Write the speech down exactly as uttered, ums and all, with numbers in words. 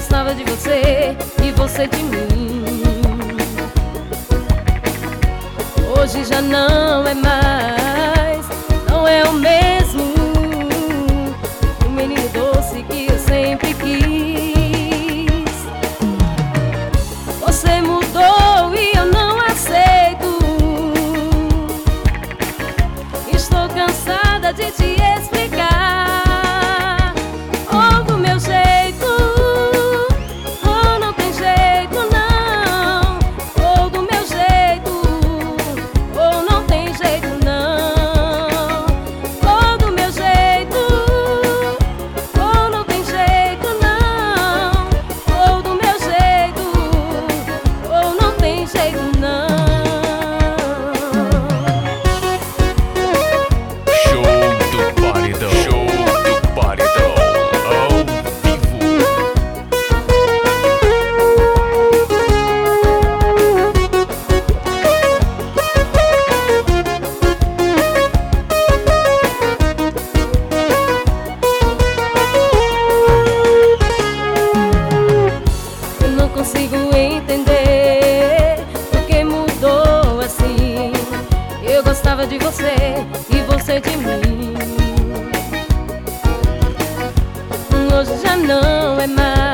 gostava de você e você de mim. Hoje já não é mais, não é o mesmo, o menino doce que eu sempre quis. Você mudou e eu não aceito. Estou cansada de te explicar. Ou do meu jeito, ou não tem jeito não. Ou do meu jeito, ou não tem jeito não. Ou do meu jeito, ou não tem jeito não. Ou do meu jeito, ou não tem jeito não. Consigo entender porque mudou assim. Eu gostava de você e você de mim. Hoje já não é mais.